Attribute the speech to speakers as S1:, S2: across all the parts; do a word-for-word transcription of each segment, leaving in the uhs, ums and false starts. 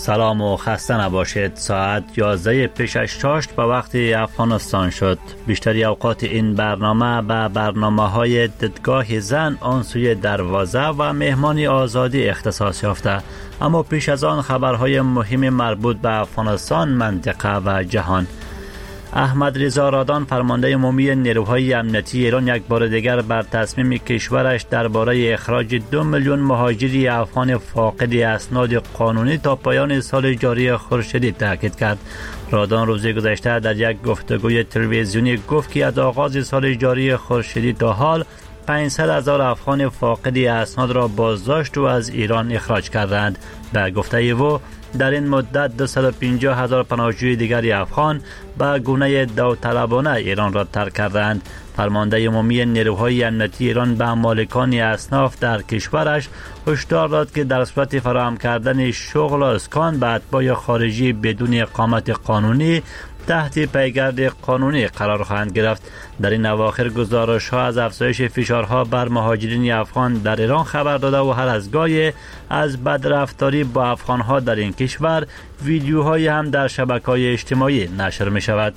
S1: سلام و خسته نباشید. ساعت یازده پیش از شش به وقت افغانستان شد. بیشتری اوقات این برنامه به برنامه های دیدگاه زن آن سوی دروازه و مهمانی آزادی اختصاص یافته، اما پیش از آن خبرهای مهم مربوط به افغانستان، منطقه و جهان. احمد رضا رادان، فرمانده عمومی نیروهای امنیتی ایران، یک بار دیگر بر تصمیم کشورش درباره اخراج دو میلیون مهاجری افغان فاقد اسناد قانونی تا پایان سال جاری خورشیدی تاکید کرد. رادان روز گذشته در یک گفتگوی تلویزیونی گفت که از آغاز سال جاری خورشیدی تا حال پانصد هزار افغان فاقد اسناد را بازداشت و از ایران اخراج کردند. به گفته او، در این مدت دویست و پنجاه هزار پناهجوی دیگری افغان به گونه داوطلبانه ایران را ترک کردند. فرمانده عمومی نیروهای امنیتی ایران به مالکان اصناف در کشورش هشدار داد که در صورت فراهم کردن شغل و اسکان به اتباع خارجی بدون اقامت قانونی تحت پیگرد قانونی قرار خواهند گرفت. در این اواخر گزارش ها از افزایش فشارها بر مهاجرین افغان در ایران خبر داده و هر از گاهی از بدرفتاری با افغان ها در این کشور ویدیوهای هم در شبکه‌های اجتماعی نشر می شود.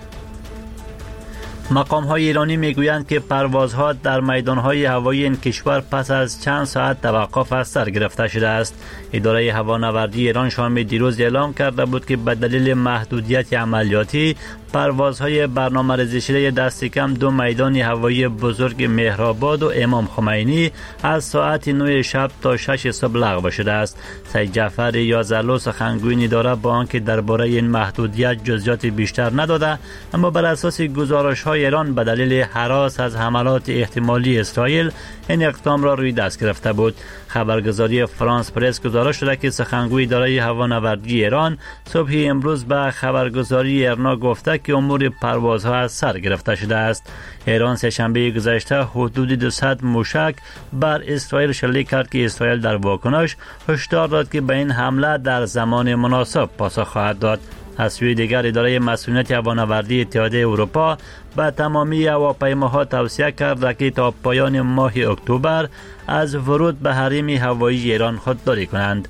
S1: مقام های ایرانی می گویند که پروازها در میدان های هوایی این کشور پس از چند ساعت توقف از سر گرفته شده است. اداره هوانوردی ایران شام دیروز اعلام کرده بود که به دلیل محدودیت عملیاتی پروازهای برنامه‌ریزی شده دست کم دو میدان هوایی بزرگ مهرآباد و امام خمینی از ساعت نه شب تا شش صبح لغو شده است. سید جعفر یازلو سخنگوی اداره با آنکه درباره این محدودیت جزئیات بیشتر نداده، اما بر اساس گزارش‌های ایران به دلیل هراس از حملات احتمالی اسرائیل این اقدام را روی دست گرفته بود. خبرگزاری فرانس پرس گزارش داده که سخنگوی اداره هوانوردی ایران صبح امروز به خبرگزاری ارنا گفته که امور پروازها از سر گرفته شده است. ایران سه‌شنبه گذشته حدود دویست موشک بر اسرائیل شلیک کرد که اسرائیل در واکنش هشدار داد که به این حمله در زمان مناسب پاسخ خواهد داد. از سوی دیگر اداره مسئولیت هوانوردی اتحادیه اروپا به تمامی هواپیماها توصیه کرد که تا پایان ماه اکتبر از ورود به حریم هوایی ایران خودداری کنند.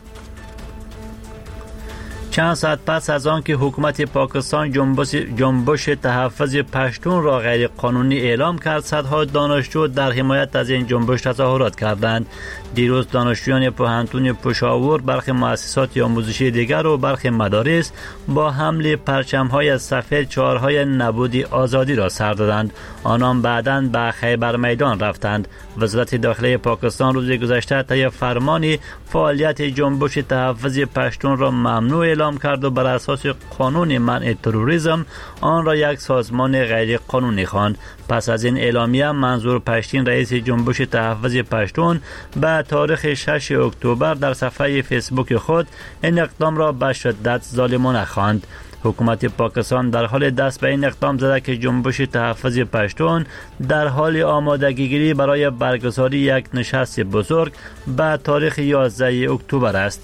S1: چند ساعت پس از آن که حکومت پاکستان جنبش, جنبش تحفظ پشتون را غیر قانونی اعلام کرد، صدها دانشجو در حمایت از این جنبش تظاهرات کردند. دیروز دانشجویان پوهنتون پشاور، برخی مؤسسات آموزشی دیگر و برخی مدارس با حمل پرچم‌های سفید شعارهای نبود آزادی را سر دادند. آنان بعداً به خیبر میدان رفتند. وزارت داخلی پاکستان روز گذشته طی فرمانی فعالیت جنبش تحفظ پشتون را ممنوع اعلام کرد و بر اساس قانون منع تروریسم آن را یک سازمان غیر قانونی خواند. پس از این اعلامیه، منظور پشتین، رئیس جنبش تحفظ پشتون، به تاریخ شش اکتبر در صفحه فیسبوک خود این اقدام را به شدت ظالمانه خواند. حکومت پاکستان در حال دست به این اقدام زده که جنبش تحفظ پشتون در حال آمادگی گیری برای برگزاری یک نشست بزرگ به تاریخ یازده اکتبر است.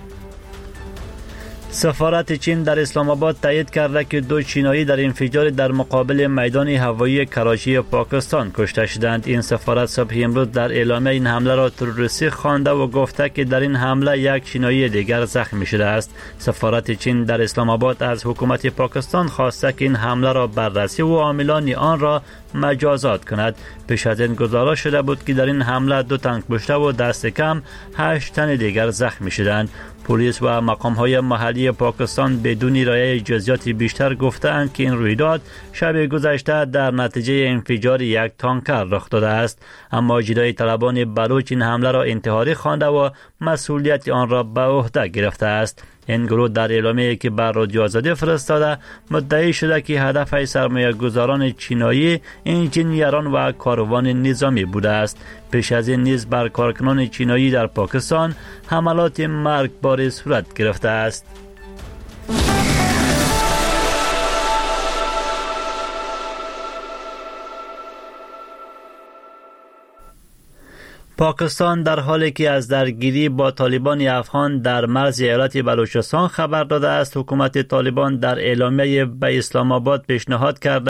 S1: سفارت چین در اسلام آباد تایید کرده که دو چینایی در انفجار در مقابل میدان هوایی کراچی پاکستان کشته شدند. این سفارت صبح امروز در اعلامیه این حمله را تروریستی خوانده و گفته که در این حمله یک چینایی دیگر زخمی شده است. سفارت چین در اسلام آباد از حکومت پاکستان خواسته که این حمله را بررسی و عاملان آن را مجازات کند. پیش از این گزارش شده بود که در این حمله دو تن کشته و دست کم هشت تن دیگر زخمی شدند. پلیس و مقام‌های محلی پاکستان بدون رعایت جزئیات بیشتر گفتند که این رویداد شب گذشته در نتیجه انفجار یک تانکر رخ داده است، اما جدای طلبان بلوچ این حمله را انتحاری خوانده و مسئولیت آن را به عهده گرفته است. این گروه در اعلامیه‌ای که بر رادیو آزادی فرستاده مدعی شده که هدف سرمایه‌گذاران چینایی انجینیران و کاروان نظامی بوده است. پیش از این نیز بر کارکنان چینایی در پاکستان حملات مرگباری صورت گرفته است. پاکستان در حالی که از درگیری با طالبان افغان در مرز ایالت بلوچستان خبر داده است، حکومت طالبان در اعلامیه به اسلام آباد پیشنهاد کرده